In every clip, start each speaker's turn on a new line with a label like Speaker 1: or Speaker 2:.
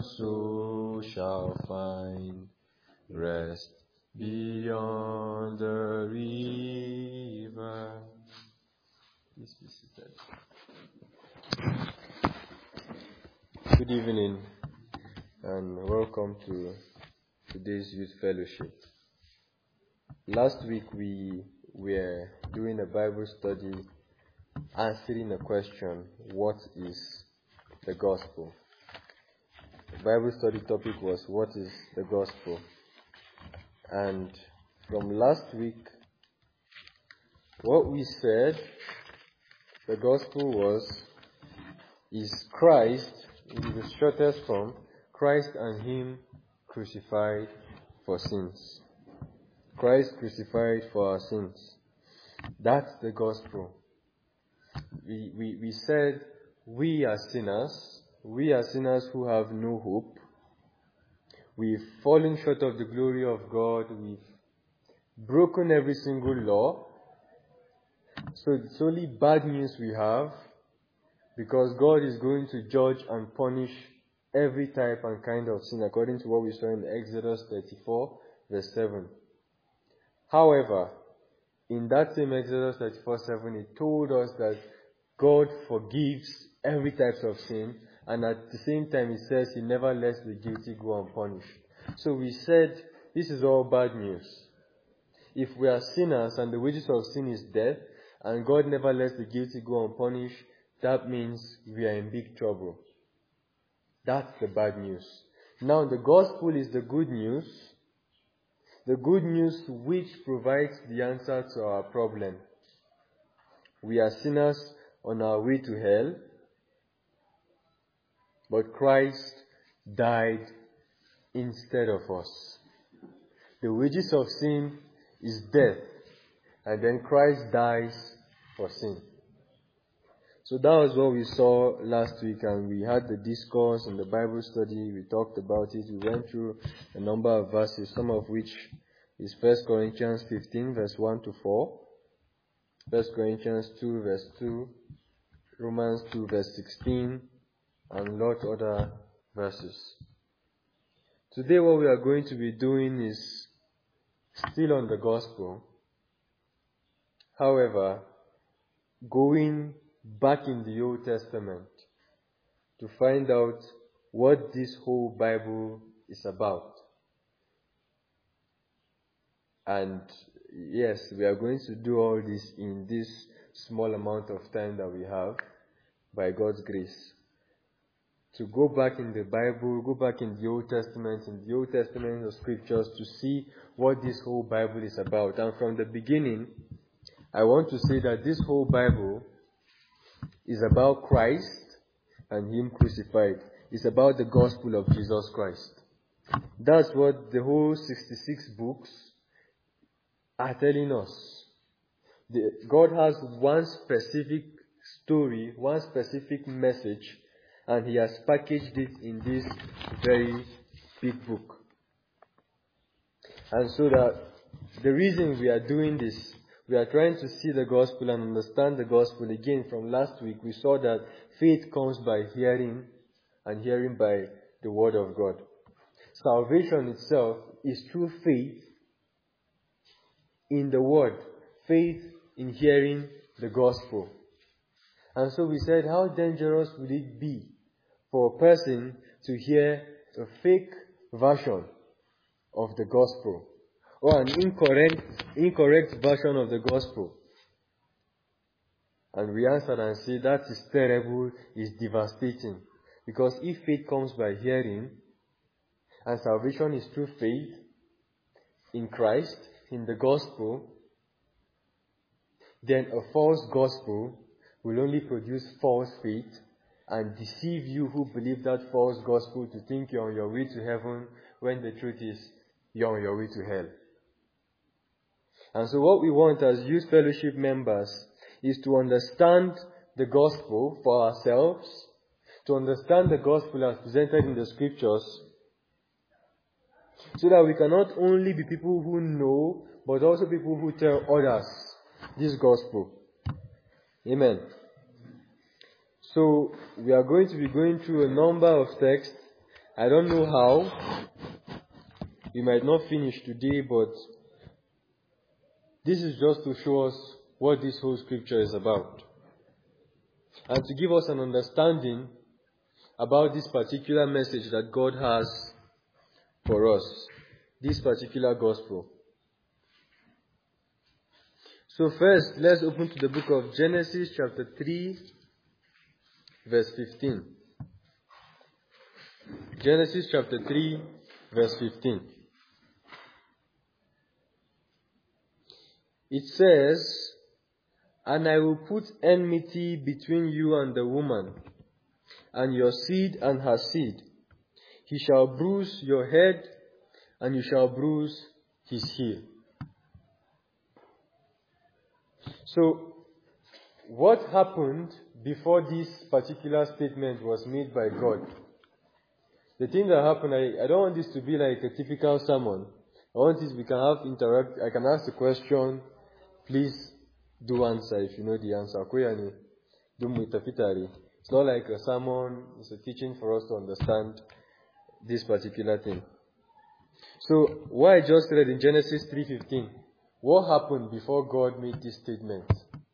Speaker 1: soul shall find rest beyond the river. Please be seated. Good evening and welcome to today's youth fellowship. Last week we were doing a Bible study answering a question, what is the gospel? The Bible study topic was, what is the gospel? And from last week, what we said the gospel is Christ, in the shortest form, Christ and Him crucified for sins. Christ crucified for our sins. That's the gospel. We said we are sinners who have no hope. We've fallen short of the glory of God. We've broken every single law. So it's only bad news we have, because God is going to judge and punish every type and kind of sin, according to what we saw in Exodus 34, verse 7. However, in that same Exodus 34:7, it told us that God forgives every type of sin, and at the same time it says He never lets the guilty go unpunished. So we said this is all bad news. If we are sinners and the wages of sin is death, and God never lets the guilty go unpunished, that means we are in big trouble. That's the bad news. Now the gospel is the good news which provides the answer to our problem. We are sinners on our way to hell, but Christ died instead of us. The wages of sin is death, and then Christ dies for sin. So that was what we saw last week, and we had the discourse and the Bible study. We talked about it. We went through a number of verses, some of which is 1 Corinthians 15, verse 1 to 4, 1 Corinthians 2, verse 2, Romans 2, verse 16, and a lot of other verses. Today what we are going to be doing is still on the gospel. However, going back in the Old Testament to find out what this whole Bible is about. And yes, we are going to do all this in this small amount of time that we have, by God's grace. To go back in the Bible, go back in the Old Testament of scriptures, to see what this whole Bible is about. And from the beginning, I want to say that this whole Bible is about Christ and Him crucified. It's about the gospel of Jesus Christ. That's what the whole 66 books are telling us. God has one specific story, one specific message, and He has packaged it in this very big book. And so that the reason we are doing this, we are trying to see the gospel and understand the gospel. Again, from last week, we saw that faith comes by hearing, and hearing by the word of God. Salvation itself is through faith in the word, faith in hearing the gospel. And so we said, how dangerous would it be for a person to hear a fake version of the gospel, or an incorrect version of the gospel? And we answered and said, that is terrible, is devastating. Because if faith comes by hearing, and salvation is through faith in Christ, in the gospel, then a false gospel will only produce false faith and deceive you who believe that false gospel to think you're on your way to heaven, when the truth is you're on your way to hell. And so what we want as youth fellowship members is to understand the gospel for ourselves, to understand the gospel as presented in the scriptures, so that we can not only be people who know, but also people who tell others this gospel. Amen. So we are going to be going through a number of texts, I don't know how. We might not finish today, but this is just to show us what this whole scripture is about. And to give us an understanding about this particular message that God has for us, this particular gospel. So first, let's open to the book of Genesis chapter 3, verse 15. Genesis chapter 3, verse 15. It says, "And I will put enmity between you and the woman, and your seed and her seed. He shall bruise your head, and you shall bruise his heel." So, what happened before this particular statement was made by God? The thing that happened, I don't want this to be like a typical sermon. I want this, we can have interact. I can ask the question, please do answer if you know the answer. It's not like a sermon, it's a teaching for us to understand this particular thing. So, what I just read in Genesis 3:15, what happened before God made this statement?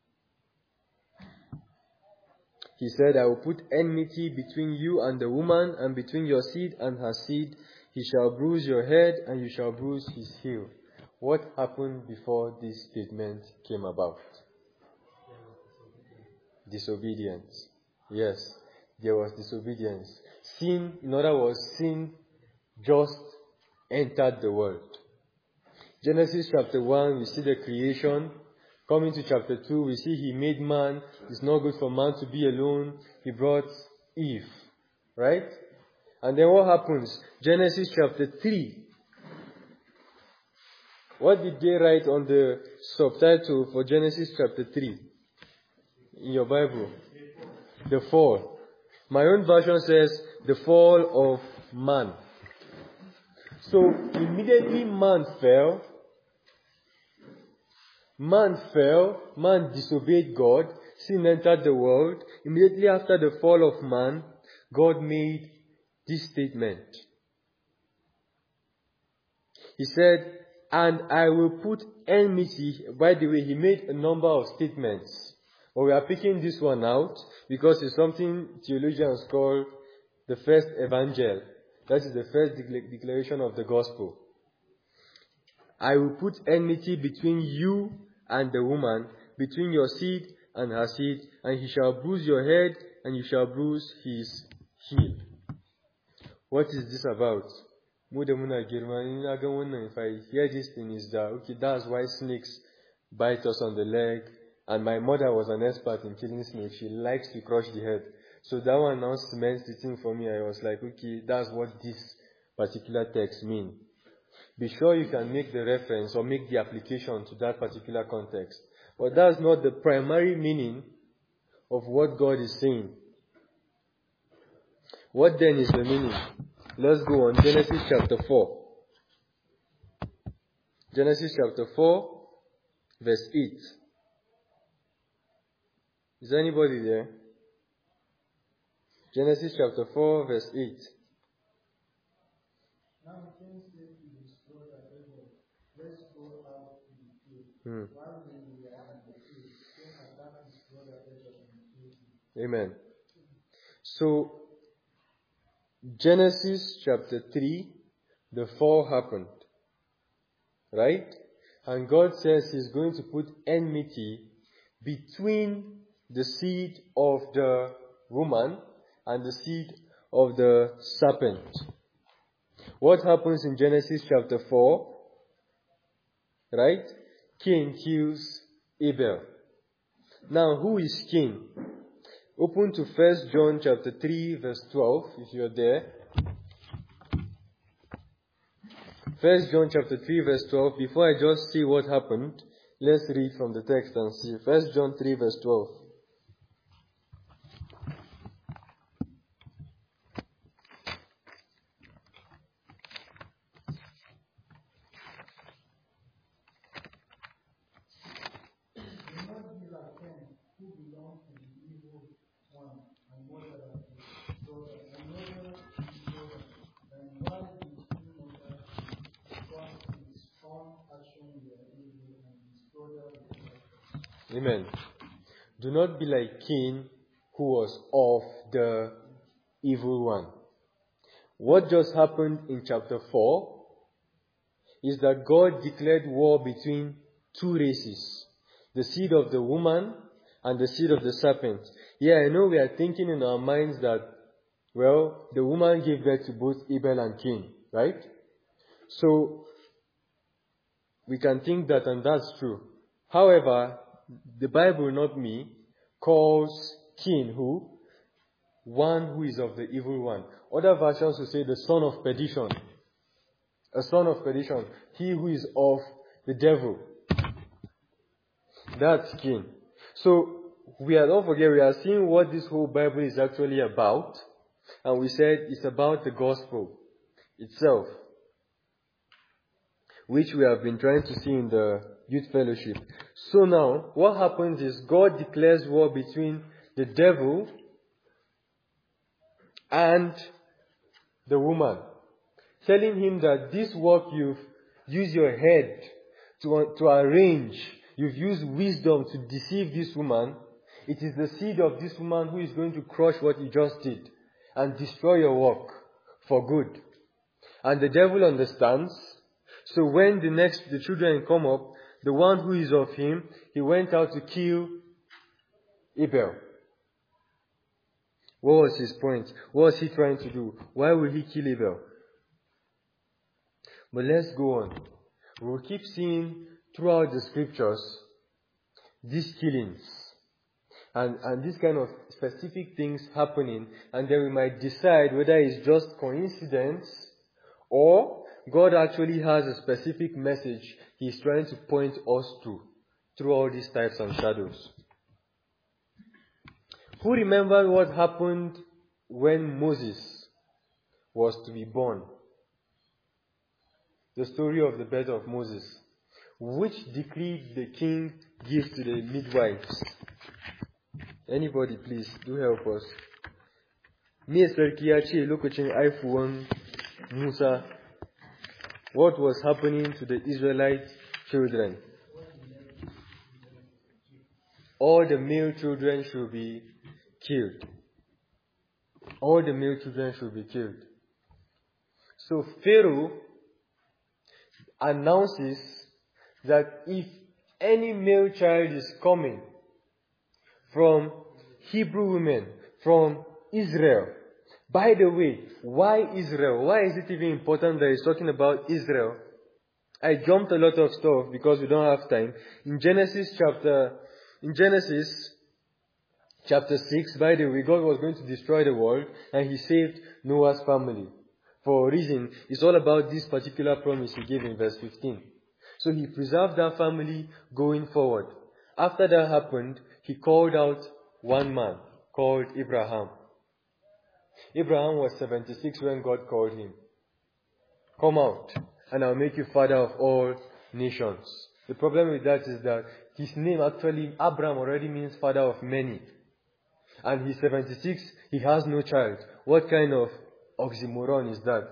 Speaker 1: He said, "I will put enmity between you and the woman, and between your seed and her seed. He shall bruise your head, and you shall bruise his heel." What happened before this statement came about? Disobedience. Yes, there was disobedience. Sin, in other words, sin just entered the world. Genesis chapter 1, we see the creation. Coming to chapter 2, we see he made man. It's not good for man to be alone. He brought Eve. Right? And then what happens? Genesis chapter 3. What did they write on the subtitle for Genesis chapter 3? In your Bible? The fall. My own version says, the fall of man. So, immediately man fell, man disobeyed God, sin entered the world. Immediately after the fall of man, God made this statement. He said, "And I will put enmity." By the way, he made a number of statements. But we are picking this one out because it's something theologians call the first evangel. That is the first declaration of the gospel. "I will put enmity between you and the woman, between your seed and her seed, and he shall bruise your head, and you shall bruise his heel." What is this about? If I hear this thing, is that, okay, that's why snakes bite us on the leg. And my mother was an expert in killing snakes. She likes to crush the head. So that one now cements the thing for me. I was like, okay, that's what this particular text means. Be sure you can make the reference or make the application to that particular context. But that's not the primary meaning of what God is saying. What then is the meaning? Let's go on. Genesis chapter 4. Genesis chapter 4, verse 8. Is anybody there? Genesis chapter 4, verse 8.
Speaker 2: Now Cain said to his brother Abel, "Let's go out to the field." While they were in the field, Cain attacked his brother Abel and killed him.
Speaker 1: Amen. So, Genesis chapter 3, the fall happened. Right? And God says He's going to put enmity between the seed of the woman and the seed of the serpent. What happens in Genesis chapter 4? Right? Cain kills Abel. Now, who is Cain? Open to 1 John chapter 3, verse 12, if you're there. 1 John chapter 3, verse 12. Before I just see what happened, let's read from the text and see. 1 John 3, verse 12. Amen. Do not be like Cain, who was of the evil one. What just happened in chapter 4 is that God declared war between two races, the seed of the woman and the seed of the serpent. Yeah, I know we are thinking in our minds that, well, the woman gave birth to both Abel and Cain, right? So, we can think that, and that's true. However, the Bible, not me, calls Cain who? One who is of the evil one. Other versions will say the son of perdition. A son of perdition. He who is of the devil. That's Cain. So, don't forget, we are seeing what this whole Bible is actually about. And we said it's about the gospel itself, which we have been trying to see in the youth fellowship. So now, what happens is God declares war between the devil and the woman, telling him that this work you've used your head to arrange, you've used wisdom to deceive this woman. It is the seed of this woman who is going to crush what you just did and destroy your work for good. And the devil understands. So when the children come up, the one who is of him, he went out to kill Abel. What was his point? What was he trying to do? Why will he kill Abel? But let's go on. We'll keep seeing throughout the scriptures these killings and these kind of specific things happening, and then we might decide whether it's just coincidence or God actually has a specific message He's trying to point us to through all these types and shadows. Who remembered what happened when Moses was to be born? The story of the birth of Moses. Which decree did the king give to the midwives? Anybody, please, do help us. Me sarki ya ce lokacin haifuwan Musa, what was happening to the Israelite children? All the male children should be killed. All the male children should be killed. So Pharaoh announces that if any male child is coming from Hebrew women, from Israel. By the way, why Israel? Why is it even important that he's talking about Israel? I jumped a lot of stuff because we don't have time. In Genesis chapter 6, by the way, God was going to destroy the world and He saved Noah's family. For a reason, it's all about this particular promise He gave in verse 15. So He preserved that family going forward. After that happened, He called out one man called Abraham. Abraham was 76 when God called him. Come out, and I'll make you father of all nations. The problem with that is that his name actually, Abraham, already means father of many. And he's 76, he has no child. What kind of oxymoron is that?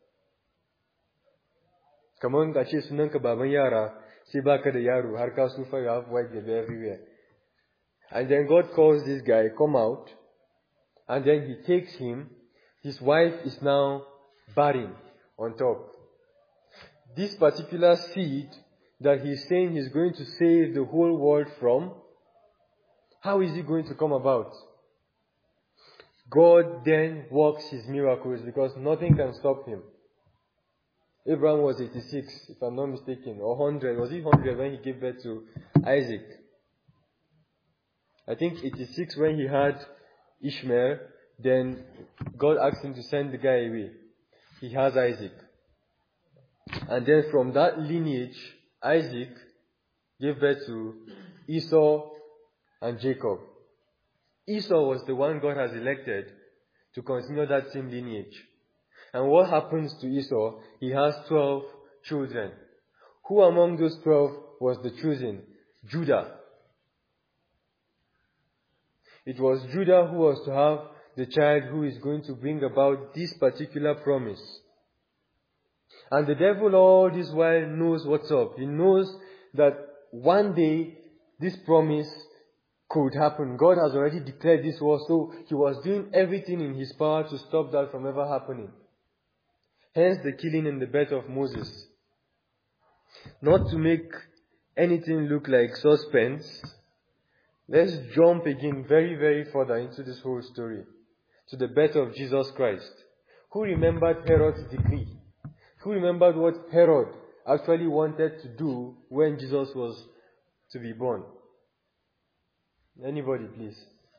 Speaker 1: Kamar ka ce sunanka baban yara, sai baka da yaro, har ka sufa, you have white baby everywhere. And then God calls this guy, come out, and then He takes him. His wife is now barren on top. This particular seed that He's saying He's going to save the whole world from, how is it going to come about? God then works His miracles because nothing can stop Him. Abraham was 86, if I'm not mistaken, or 100. Was he 100 when he gave birth to Isaac? I think 86 when he had Ishmael, then God asked him to send the guy away. He has Isaac. And then from that lineage, Isaac gave birth to Esau and Jacob. Esau was the one God has elected to continue that same lineage. And what happens to Esau? He has 12 children. Who among those 12 was the chosen? Judah. It was Judah who was to have the child who is going to bring about this particular promise. And the devil all this while knows what's up. He knows that one day this promise could happen. God has already declared this war, so he was doing everything in his power to stop that from ever happening. Hence the killing in the birth of Moses. Not to make anything look like suspense, let's jump again very, very further into this whole story, to the birth of Jesus Christ. Who remembered Herod's decree? Who remembered what Herod actually wanted to do when Jesus was to be born? Anybody, please.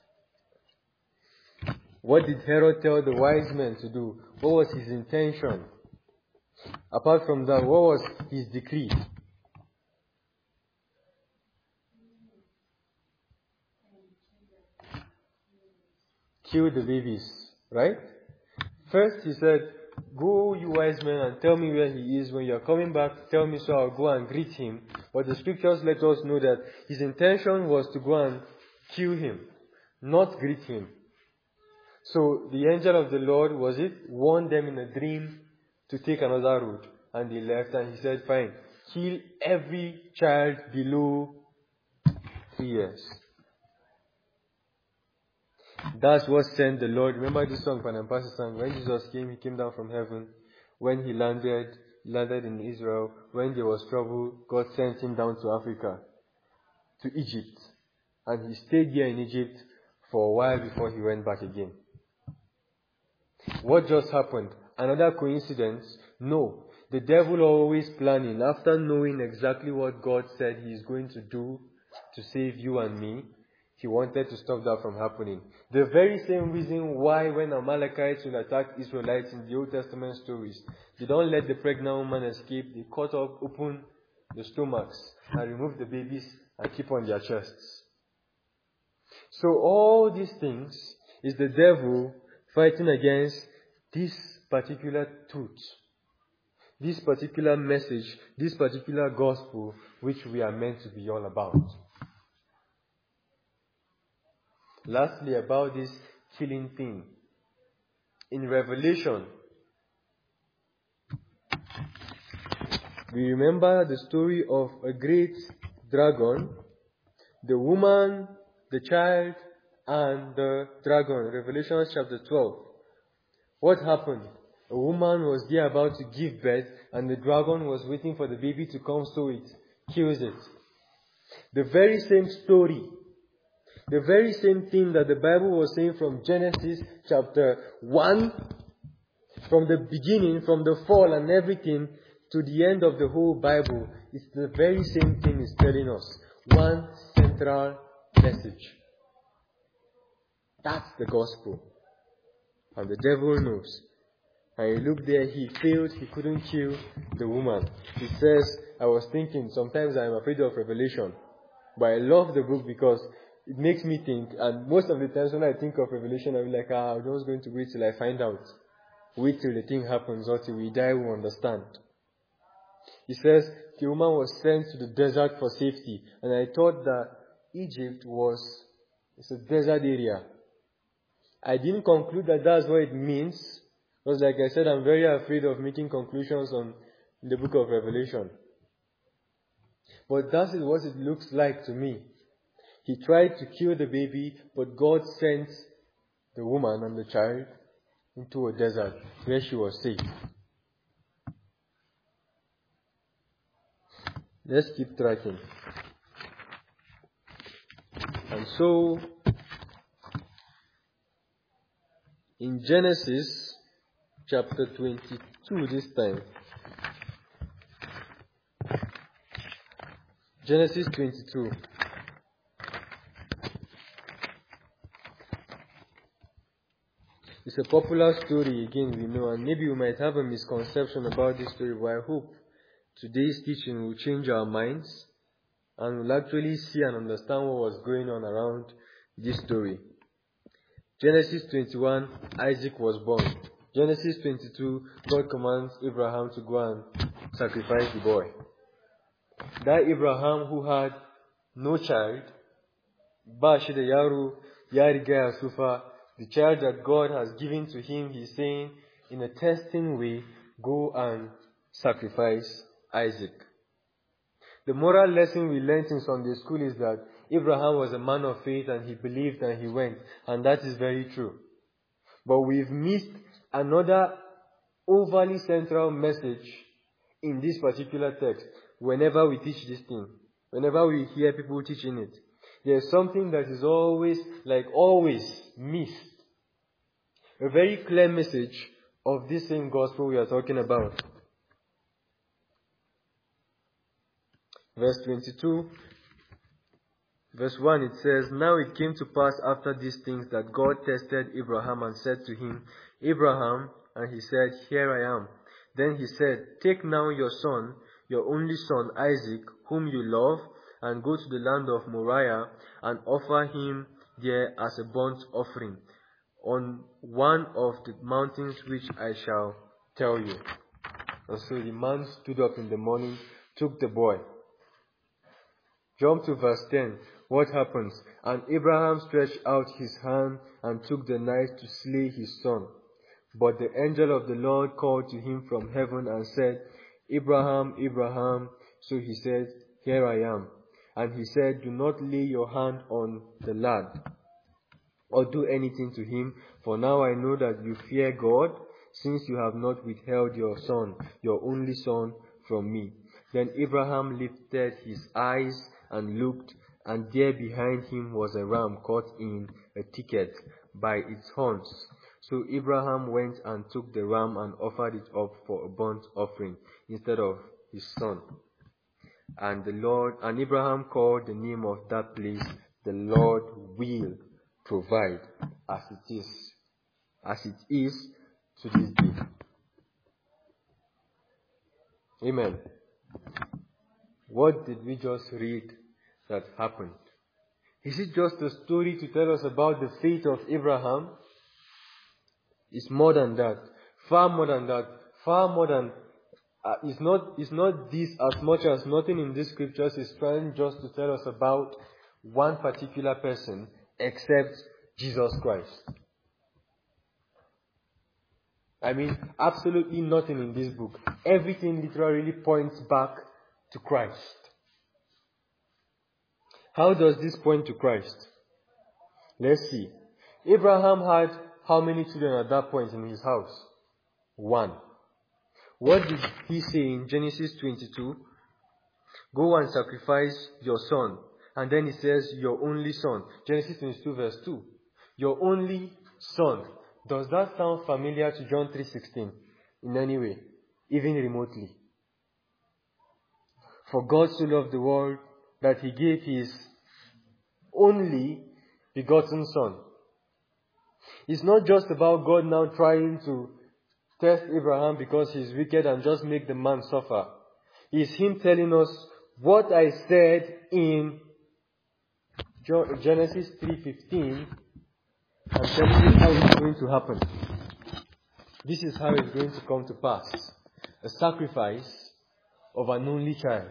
Speaker 1: What did Herod tell the wise men to do? What was his intention? Apart from that, what was his decree? Kill the babies, right? First he said, go you wise men and tell me where he is. When you are coming back, tell me so I'll go and greet him. But the scriptures let us know that his intention was to go and kill him, not greet him. So the angel of the Lord, warned them in a dream to take another route. And they left, and he said, fine, kill every child below 3 years. That's what sent the Lord. Remember this song Pan and Pastor sang? When Jesus came, he came down from heaven. When he landed in Israel. When there was trouble, God sent him down to Africa, to Egypt. And he stayed here in Egypt for a while before he went back again. What just happened? Another coincidence? No. The devil always planning. After knowing exactly what God said he is going to do to save you and me, he wanted to stop that from happening. The very same reason why when Amalekites will attack Israelites in the Old Testament stories, they don't let the pregnant woman escape. They cut open the stomachs and remove the babies and keep on their chests. So all these things is the devil fighting against this particular truth, this particular message, this particular gospel which we are meant to be all about. Lastly, about this killing thing. In Revelation, we remember the story of a great dragon, the woman, the child, and the dragon. Revelation chapter 12. What happened? A woman was there about to give birth, and the dragon was waiting for the baby to come, so it kills it. The very same story, the very same thing that the Bible was saying from Genesis chapter 1, from the beginning, from the fall and everything, to the end of the whole Bible, it's the very same thing it's telling us. One central message. That's the gospel. And the devil knows. And you look there, he failed, he couldn't kill the woman. He says, I was thinking, sometimes I'm afraid of Revelation. But I love the book because it makes me think, and most of the times when I think of Revelation, I'm like, I'm just going to wait till I find out. Wait till the thing happens, or till we die, we'll understand. He says, the woman was sent to the desert for safety. And I thought that Egypt it's a desert area. I didn't conclude that that's what it means. Because like I said, I'm very afraid of making conclusions on the book of Revelation. But that is what it looks like to me. He tried to kill the baby, but God sent the woman and the child into a desert where she was safe. Let's keep tracking. And so, in Genesis chapter 22 this time, Genesis 22. It's a popular story, again, we know, and maybe we might have a misconception about this story, but I hope today's teaching will change our minds and we'll actually see and understand what was going on around this story. Genesis 21, Isaac was born. Genesis 22, God commands Abraham to go and sacrifice the boy. That Abraham who had no child, Bashi the Yaru, Yariga Sufa, the child that God has given to him, he's saying, in a testing way, go and sacrifice Isaac. The moral lesson we learned in Sunday school is that Abraham was a man of faith and he believed and he went. And that is very true. But we've missed another overly central message in this particular text whenever we teach this thing. Whenever we hear people teaching it. There's something that is always missed. A very clear message of this same gospel we are talking about. Verse 22, verse 1, it says, Now it came to pass after these things that God tested Abraham and said to him, Abraham, and he said, Here I am. Then he said, Take now your son, your only son Isaac, whom you love, and go to the land of Moriah, and offer him there as a burnt offering, on one of the mountains which I shall tell you. And so the man stood up in the morning, took the boy. Jump to verse 10. What happens? And Abraham stretched out his hand and took the knife to slay his son. But the angel of the Lord called to him from heaven and said, Abraham, Abraham. So he said, Here I am. And he said, Do not lay your hand on the lad, or do anything to him, for now I know that you fear God, since you have not withheld your son, your only son, from me. Then Abraham lifted his eyes and looked, and there behind him was a ram caught in a thicket by its horns. So Abraham went and took the ram and offered it up for a burnt offering instead of his son. And Abraham called the name of that place, The Lord will provide, as it is to this day. Amen. What did we just read that happened? Is it just a story to tell us about the faith of Abraham? It's more than that. Far more than that. Far more than... It's not this as much as nothing in these scriptures is trying just to tell us about one particular person except Jesus Christ. I mean, absolutely nothing in this book. Everything literally points back to Christ. How does this point to Christ? Let's see. Abraham had how many children at that point in his house? 1. What did he say in Genesis 22? Go and sacrifice your son. And then he says, your only son. Genesis 22 verse 2. Your only son. Does that sound familiar to John 3:16 in any way? Even remotely? For God so loved the world that he gave his only begotten son. It's not just about God now trying to test Abraham because he's wicked and just make the man suffer. It's him telling us what I said in Genesis 3:15 and telling you how it's going to happen. This is how it's going to come to pass. A sacrifice of an only child.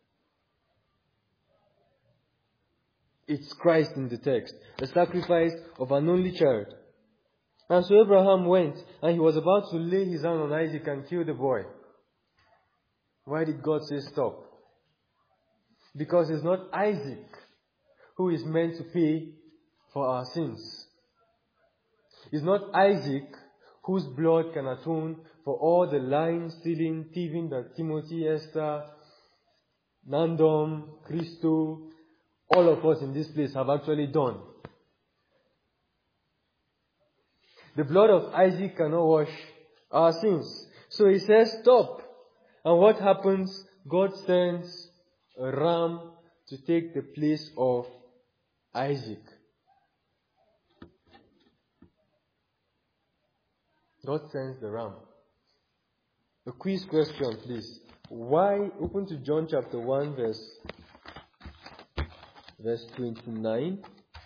Speaker 1: It's Christ in the text. A sacrifice of an only child. And so Abraham went, and he was about to lay his hand on Isaac and kill the boy. Why did God say stop? Because it's not Isaac who is meant to pay for our sins. It's not Isaac whose blood can atone for all the lying, stealing, thieving that Timothy, Esther, Nandom, Christo, all of us in this place have actually done. The blood of Isaac cannot wash our sins. So he says, stop. And what happens? God sends a ram to take the place of Isaac. God sends the ram. A quiz question, please. Why? Open to John chapter 1, verse 29.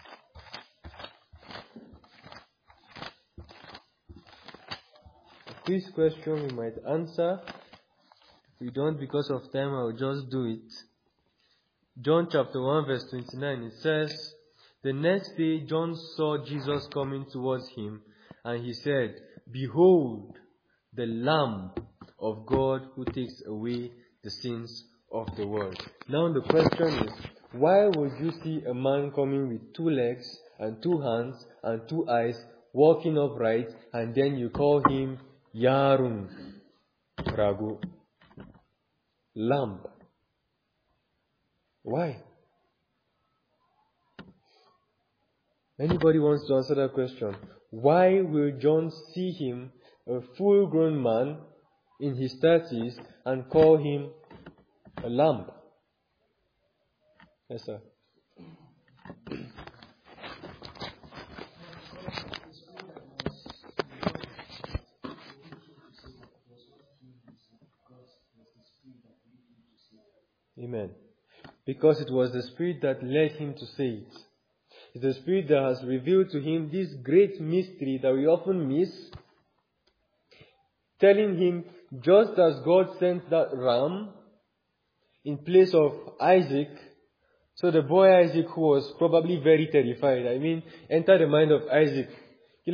Speaker 1: A quiz question we might answer. If we don't because of time, I'll just do it. John chapter 1 verse 29, it says, the next day John saw Jesus coming towards him, and he said, behold, the Lamb of God who takes away the sins of the world. Now the question is, Why would you see a man coming with 2 legs and 2 hands and 2 eyes, walking upright, and then you call him Yarun, Ragu, lamb? Why? Anybody wants to answer that question? Why will John see him, a full-grown man in his 30s, and call him a lamb? Yes, sir. Amen. Because it was the Spirit that led him to say it. It's the Spirit that has revealed to him this great mystery that we often miss, telling him, just as God sent that ram in place of Isaac, so the boy Isaac, who was probably very terrified, enter the mind of Isaac. He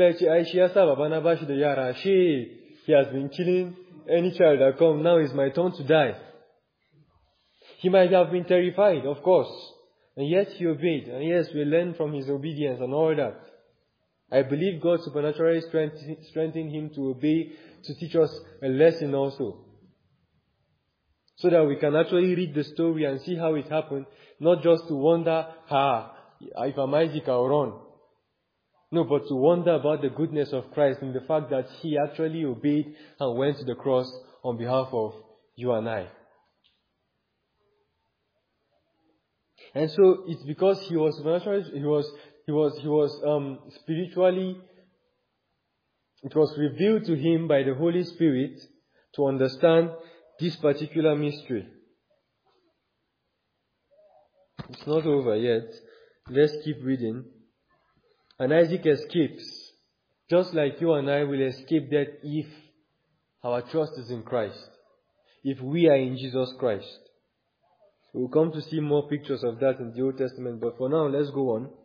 Speaker 1: has been killing any child that comes, now it's my turn to die. He might have been terrified, of course, and yet he obeyed. And yes, we learn from his obedience and all that. I believe God supernaturally strengthened him to obey, to teach us a lesson also. So that we can actually read the story and see how it happened, not just to wonder, if I'm Isaac, I'll run. No, but to wonder about the goodness of Christ and the fact that he actually obeyed and went to the cross on behalf of you and I. And so it's because he was spiritually, it was revealed to him by the Holy Spirit to understand this particular mystery. It's not over yet. Let's keep reading. And Isaac escapes, just like you and I will escape death if our trust is in Christ, if we are in Jesus Christ. We'll come to see more pictures of that in the Old Testament, but for now, let's go on.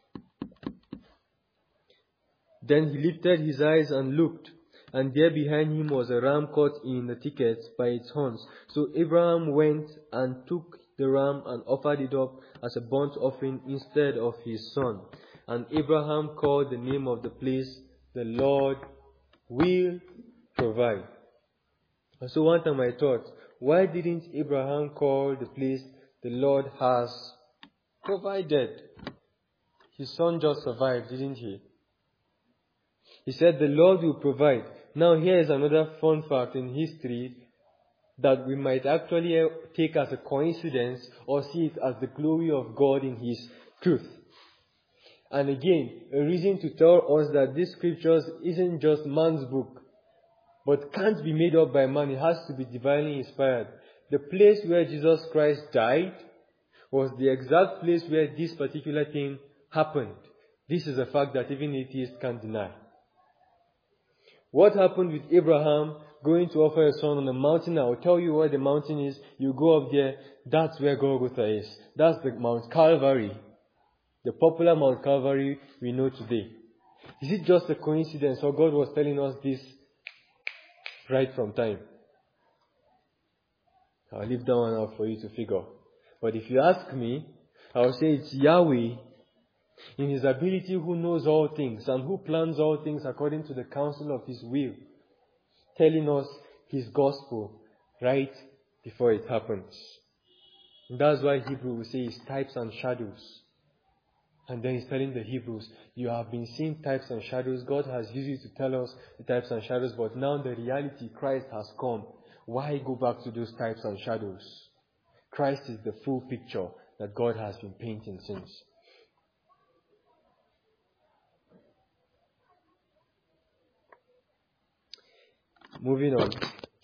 Speaker 1: Then he lifted his eyes and looked, and there behind him was a ram caught in the thicket by its horns. So Abraham went and took the ram and offered it up as a burnt offering instead of his son. And Abraham called the name of the place, the Lord will provide. And so one time I thought, why didn't Abraham call the place, the Lord has provided? His son just survived, didn't he? He said, the Lord will provide. Now here is another fun fact in history that we might actually take as a coincidence or see it as the glory of God in His truth. And again, a reason to tell us that these scriptures isn't just man's book, but can't be made up by man. It has to be divinely inspired. The place where Jesus Christ died was the exact place where this particular thing happened. This is a fact that even atheists can't deny. What happened with Abraham going to offer a son on a mountain? I'll tell you where the mountain is. You go up there. That's where Golgotha is. That's the Mount Calvary. The popular Mount Calvary we know today. Is it just a coincidence or God was telling us this right from time? I'll leave that one out for you to figure. But if you ask me, I'll say it's Yahweh in His ability who knows all things and who plans all things according to the counsel of His will, telling us His gospel right before it happens. And that's why Hebrew will say it's types and shadows. And then He's telling the Hebrews, you have been seeing types and shadows. God has used you to tell us the types and shadows, but now the reality, Christ has come. Why go back to those types and shadows? Christ is the full picture that God has been painting since. Moving on.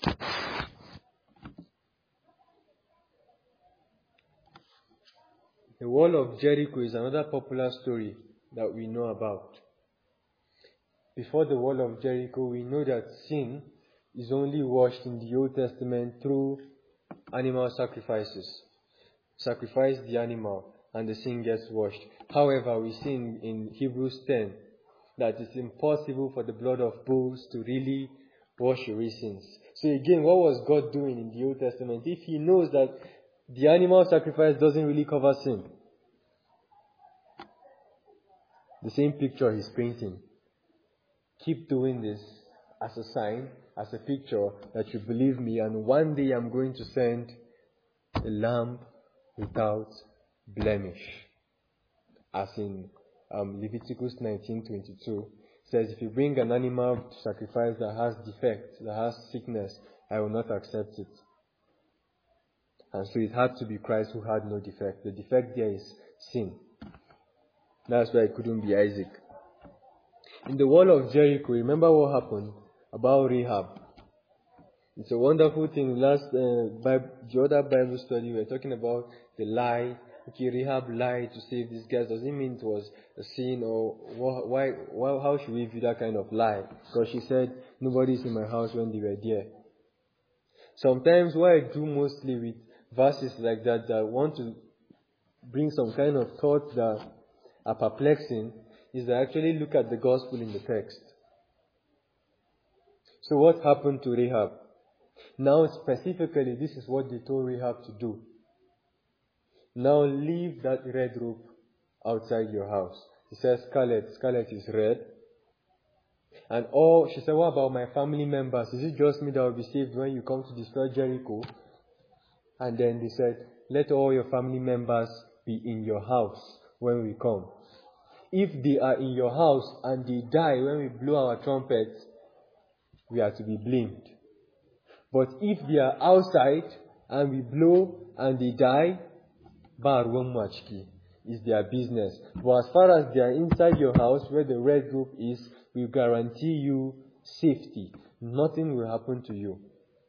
Speaker 1: The wall of Jericho is another popular story that we know about. Before the wall of Jericho, we know that sin is only washed in the Old Testament through animal sacrifices. Sacrifice the animal and the sin gets washed. However, we see in Hebrews 10 that it's impossible for the blood of bulls to really wash away sins. So again, what was God doing in the Old Testament? If He knows that the animal sacrifice doesn't really cover sin. The same picture he's painting. Keep doing this as a sign, as a picture that you believe me, and one day I'm going to send a lamb without blemish. As in Leviticus 19:22 says, if you bring an animal to sacrifice that has defect, that has sickness, I will not accept it. And so it had to be Christ who had no defect. The defect there is sin. That's why it couldn't be Isaac. In the wall of Jericho, remember what happened about Rahab? It's a wonderful thing. The other Bible study, we were talking about the lie. Okay, Rahab lied to save these guys. Doesn't mean it was a sin, or how should we view that kind of lie? Because she said, nobody's in my house when they were there. Sometimes what I do mostly with verses like that want to bring some kind of thoughts that are perplexing, is to actually look at the gospel in the text. So what happened to Rahab? Now specifically, this is what they told Rahab to do. Now leave that red rope outside your house. He says scarlet. Scarlet is red. And she said, what about my family members? Is it just me that will be saved when you come to destroy Jericho? And then they said, let all your family members be in your house when we come. If they are in your house and they die when we blow our trumpets, we are to be blamed. But if they are outside and we blow and they die, is their business. But as far as they are inside your house where the red rope is, we guarantee you safety. Nothing will happen to you.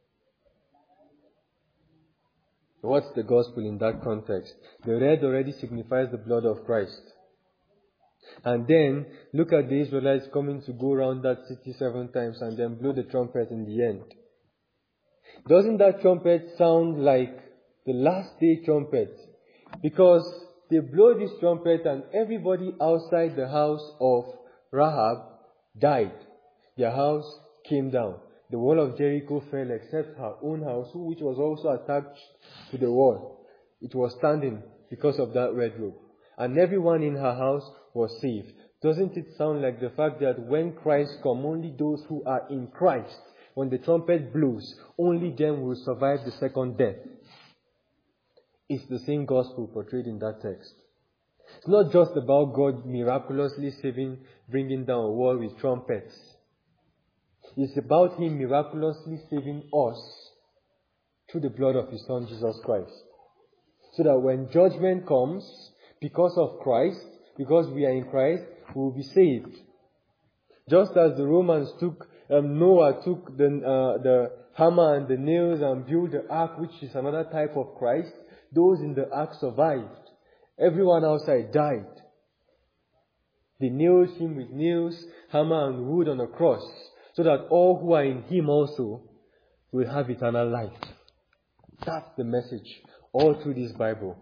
Speaker 1: What's the gospel in that context? The red already signifies the blood of Christ. And then, look at the Israelites coming to go around that city 7 times and then blow the trumpet in the end. Doesn't that trumpet sound like the last day trumpet? Because they blow this trumpet and everybody outside the house of Rahab died. Their house came down. The wall of Jericho fell except her own house, which was also attached to the wall. It was standing because of that red rope. And everyone in her house was saved. Doesn't it sound like the fact that when Christ comes, only those who are in Christ, when the trumpet blows, only them will survive the second death? It's the same gospel portrayed in that text. It's not just about God miraculously saving, bringing down a wall with trumpets. It's about Him miraculously saving us through the blood of His Son, Jesus Christ. So that when judgment comes, because of Christ, because we are in Christ, we will be saved. Just as the Romans Noah took the hammer and the nails and built the ark, which is another type of Christ, those in the ark survived. Everyone outside died. They nailed Him with nails, hammer and wood on a cross, so that all who are in Him also will have eternal life. That's the message all through this Bible.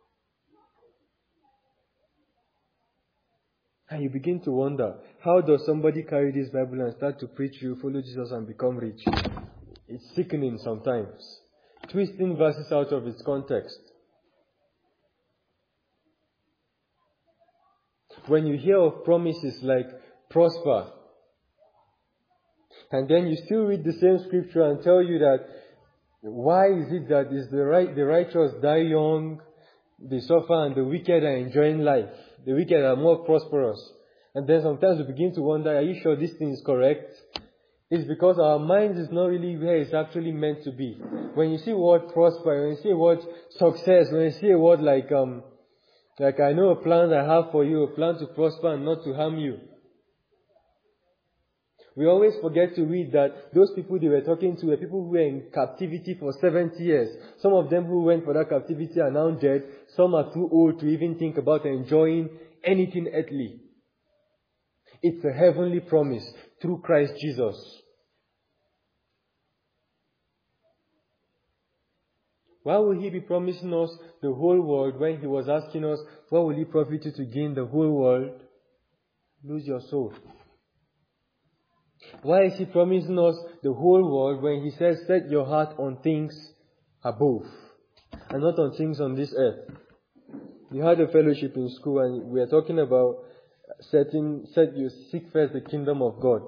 Speaker 1: And you begin to wonder, how does somebody carry this Bible and start to preach you, follow Jesus and become rich? It's sickening sometimes. Twisting verses out of its context. When you hear of promises like prosper, and then you still read the same scripture and tell you that why is it that the righteous die young, they suffer, and the wicked are enjoying life? The wicked are more prosperous. And then sometimes we begin to wonder, are you sure this thing is correct? It's because our mind is not really where it's actually meant to be. When you see a word prosper, when you see a word success, when you see a word like I know a plan I have for you, a plan to prosper and not to harm you. We always forget to read that those people they were talking to were people who were in captivity for 70 years. Some of them who went for that captivity are now dead. Some are too old to even think about enjoying anything earthly. It's a heavenly promise through Christ Jesus. Why will He be promising us the whole world when He was asking us, what will it profit you to gain the whole world? Lose your soul. Why is He promising us the whole world when He says, set your heart on things above? and not on things on this earth. We had a fellowship in school and we are talking about you seek first the kingdom of God.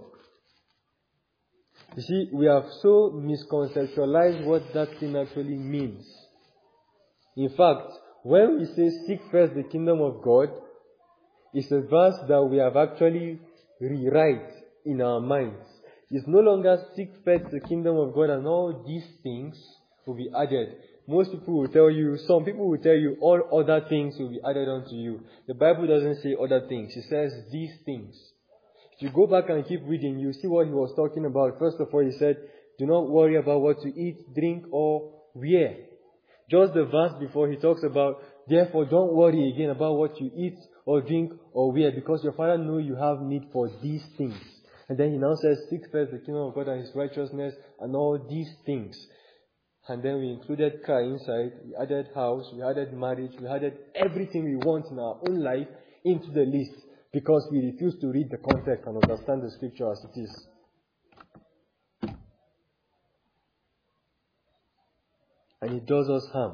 Speaker 1: You see, we have so misconceptualized what that thing actually means. In fact, when we say seek first the kingdom of God, it's a verse that we have actually rewrite in our minds. It's no longer seek first the kingdom of God and all these things will be added. Most people will tell you, some people will tell you all other things will be added unto you. The Bible doesn't say other things. It says these things. If you go back and keep reading, you see what he was talking about. First of all, he said, do not worry about what to eat, drink, or wear. Just the verse before, he talks about, therefore don't worry again about what you eat or drink or wear, because your Father knows you have need for these things. And then he now says, seek first the kingdom of God and his righteousness and all these things. And then we included car inside, we added house, we added marriage, we added everything we want in our own life into the list, because we refuse to read the context and understand the scripture as it is. And it does us harm.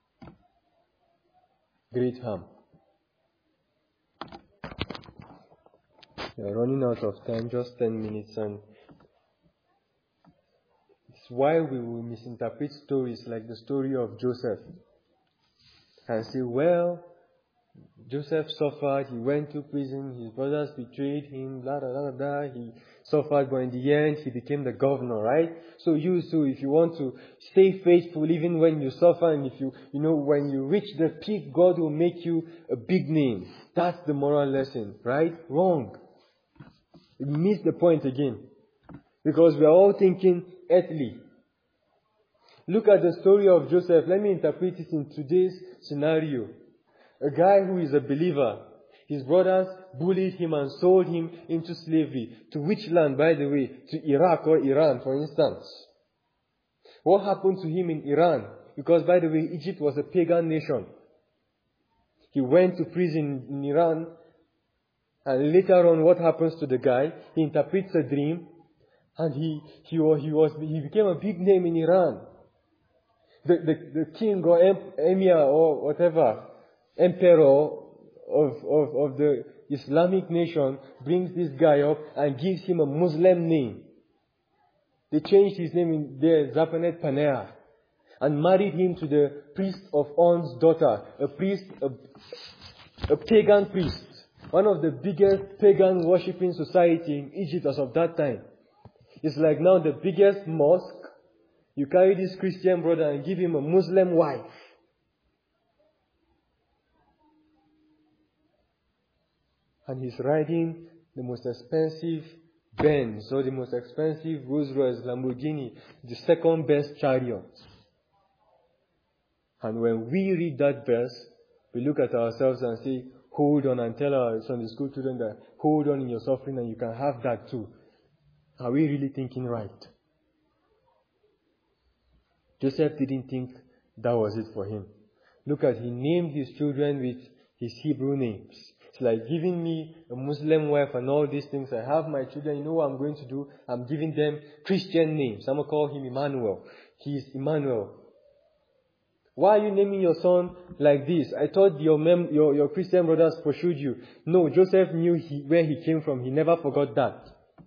Speaker 1: Great harm. We are running out of time, just 10 minutes, and it's why we will misinterpret stories like the story of Joseph and say, well, Joseph suffered, he went to prison, his brothers betrayed him, blah, blah, blah, blah, he suffered, but in the end, he became the governor, right? So you too, if you want to stay faithful even when you suffer, and if when you reach the peak, God will make you a big name. That's the moral lesson, right? Wrong. We missed the point again. Because we are all thinking earthly. Look at the story of Joseph. Let me interpret it in today's scenario. A guy who is a believer. His brothers bullied him and sold him into slavery. To which land, by the way? To Iraq or Iran, for instance. What happened to him in Iran? Because, by the way, Egypt was a pagan nation. He went to prison in Iran. And later on, what happens to the guy? He interprets a dream. And he became a big name in Iran. The king or emir or whatever, emperor of the Islamic nation brings this guy up and gives him a Muslim name. They changed his name in there, Zapanet Panea, and married him to the priest of On's daughter, a pagan priest, one of the biggest pagan worshipping society in Egypt as of that time. It's like now the biggest mosque. You carry this Christian brother and give him a Muslim wife. And he's riding the most expensive Benz or the most expensive Rolls Royce, Lamborghini, the second best chariot. And when we read that verse, we look at ourselves and say, hold on, and tell our Sunday school children that hold on in your suffering and you can have that too. Are we really thinking right? Joseph didn't think that was it for him. Look at, he named his children with his Hebrew names. It's like giving me a Muslim wife and all these things. I have my children, you know what I'm going to do? I'm giving them Christian names. I'm going to call him Emmanuel. He's Emmanuel. Why are you naming your son like this? I thought your Christian brothers pursued you. No, Joseph knew where he came from. He never forgot that.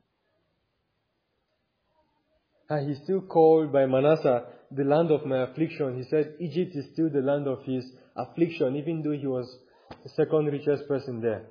Speaker 1: And he's still called by Manasseh the land of my affliction. He said Egypt is still the land of his affliction, even though he was the second richest person there.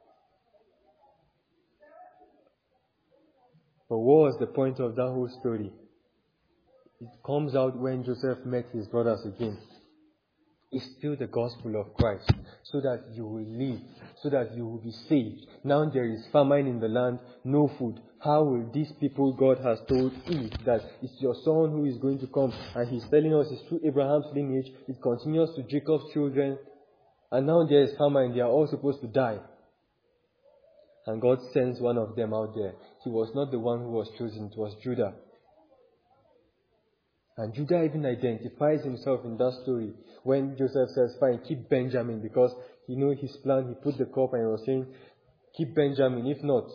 Speaker 1: But what was the point of that whole story? It comes out when Joseph met his brothers again. It's still the gospel of Christ, so that you will live, so that you will be saved. Now there is famine in the land, no food. How will these people God has told Eve that it's your son who is going to come? And he's telling us it's through Abraham's lineage, it continues to Jacob's children. And now there is famine, they are all supposed to die. And God sends one of them out there. He was not the one who was chosen, it was Judah. And Judah even identifies himself in that story when Joseph says, fine, keep Benjamin, because you know his plan, he put the cup and he was saying, keep Benjamin, if not,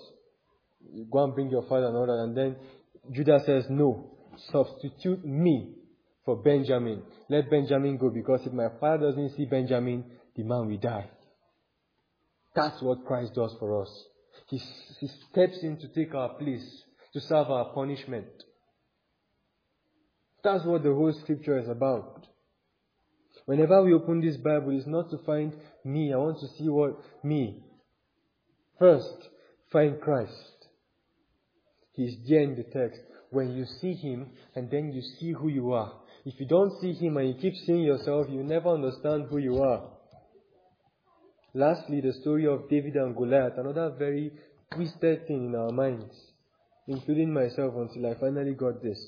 Speaker 1: go and bring your father and all that. And then Judah says, no, substitute me for Benjamin. Let Benjamin go, because if my father doesn't see Benjamin, the man will die. That's what Christ does for us. He steps in to take our place, to serve our punishment. That's what the whole scripture is about. Whenever we open this Bible, it's not to find me. I want to see what me. First, find Christ. He's there in the text. When you see Him, and then you see who you are. If you don't see Him and you keep seeing yourself, you never understand who you are. Lastly, the story of David and Goliath, another very twisted thing in our minds, including myself, until I finally got this.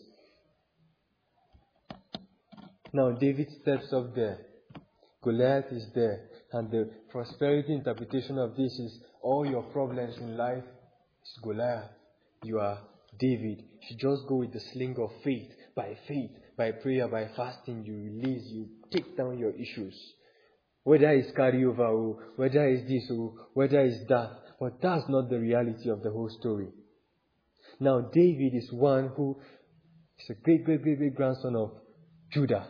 Speaker 1: Now David steps up there. Goliath is there. And the prosperity interpretation of this is, all your problems in life is Goliath. You are David. You just go with the sling of faith, by prayer, by fasting, you release, you take down your issues. Whether it's carryover, or whether it's this, or whether it's that. But that's not the reality of the whole story. Now David is one who is a great grandson of Judah.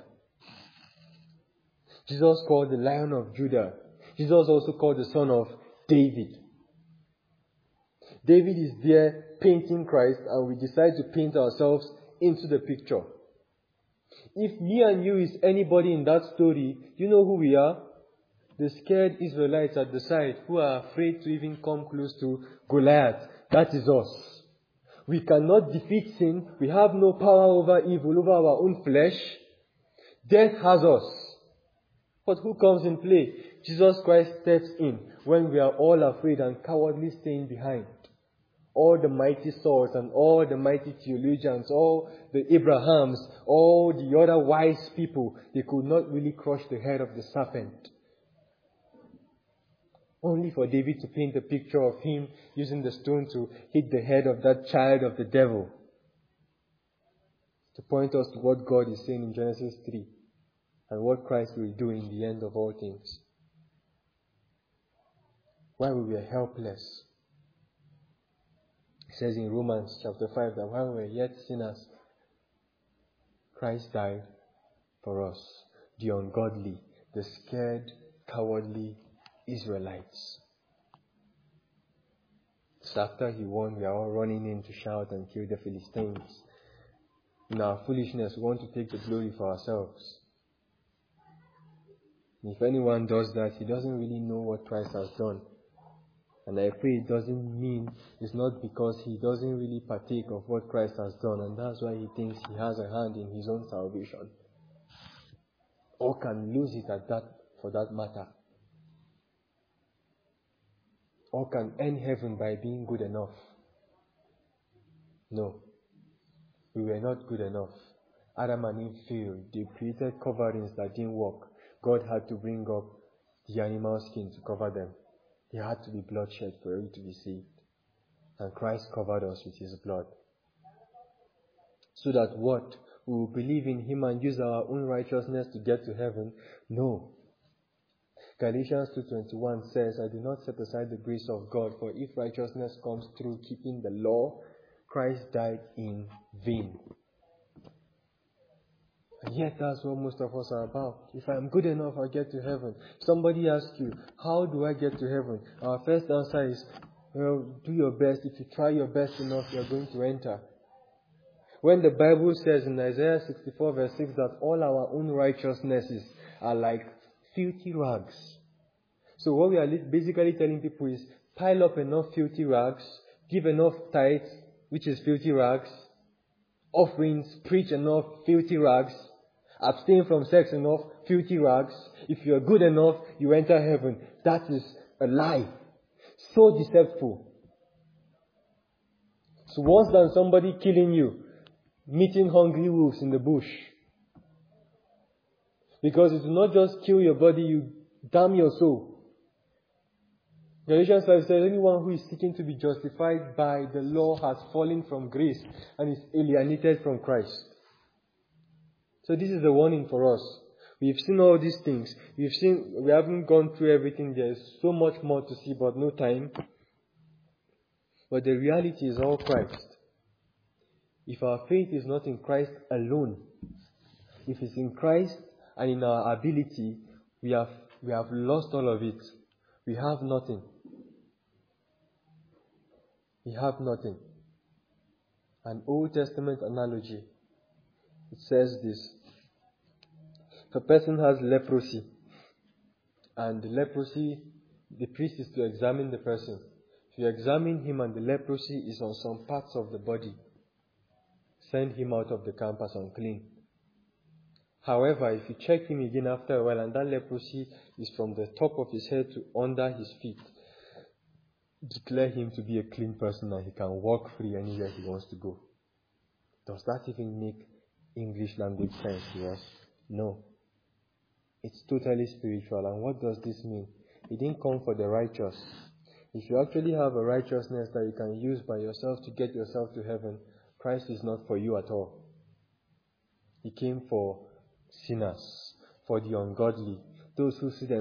Speaker 1: Jesus called the Lion of Judah. Jesus also called the Son of David. David is there painting Christ, and we decide to paint ourselves into the picture. If me and you is anybody in that story, you know who we are? The scared Israelites at the side who are afraid to even come close to Goliath. That is us. We cannot defeat sin. We have no power over evil, over our own flesh. Death has us. But who comes in play? Jesus Christ steps in when we are all afraid and cowardly staying behind. All the mighty swords and all the mighty theologians, all the Abrahams, all the other wise people, they could not really crush the head of the serpent. Only for David to paint a picture of him using the stone to hit the head of that child of the devil. To point us to what God is saying in Genesis 3. And what Christ will do in the end of all things. While we were helpless. It says in Romans chapter 5 that while we were yet sinners, Christ died for us, the ungodly, the scared, cowardly Israelites. So after He won, we are all running in to shout and kill the Philistines. In our foolishness, we want to take the glory for ourselves. If anyone does that, he doesn't really know what Christ has done. And I pray it doesn't mean it's not because he doesn't really partake of what Christ has done, and that's why he thinks he has a hand in his own salvation. Or can lose it at that, for that matter. Or can earn heaven by being good enough. No. We were not good enough. Adam and Eve failed. They created coverings that didn't work. God had to bring up the animal skin to cover them. There had to be bloodshed for you to be saved. And Christ covered us with His blood. So that what? We will believe in Him and use our own righteousness to get to heaven? No. Galatians 2:21 says, I do not set aside the grace of God, for if righteousness comes through keeping the law, Christ died in vain. And yet that's what most of us are about. If I'm good enough, I'll get to heaven. Somebody asks you, how do I get to heaven? Our first answer is, well, do your best. If you try your best enough, you're going to enter. When the Bible says in Isaiah 64 verse 6 that all our own righteousnesses are like filthy rags. So what we are basically telling people is, pile up enough filthy rags, give enough tithes, which is filthy rags, offerings, preach enough filthy rags, abstain from sex enough filthy rags. If you are good enough, you enter heaven. That is a lie. So deceitful. It's worse than somebody killing you, meeting hungry wolves in the bush. Because it will not just kill your body, you damn your soul. Galatians 5 says, anyone who is seeking to be justified by the law has fallen from grace and is alienated from Christ. So this is the warning for us. We've seen all these things. We haven't gone through everything. There's so much more to see, but no time. But the reality is all Christ. If our faith is not in Christ alone, If it's in Christ and in our ability, we have lost all of it. We have nothing. We have nothing. An Old Testament analogy, it says this. If a person has leprosy, and the leprosy, the priest is to examine the person. If you examine him and the leprosy is on some parts of the body, send him out of the camp as unclean. However, if you check him again after a while and that leprosy is from the top of his head to under his feet, declare him to be a clean person and he can walk free anywhere he wants to go. Does that even make English language sense to us? No. It's totally spiritual. And what does this mean? He didn't come for the righteous. If you actually have a righteousness that you can use by yourself to get yourself to heaven, Christ is not for you at all. He came for sinners, for the ungodly, those who see themselves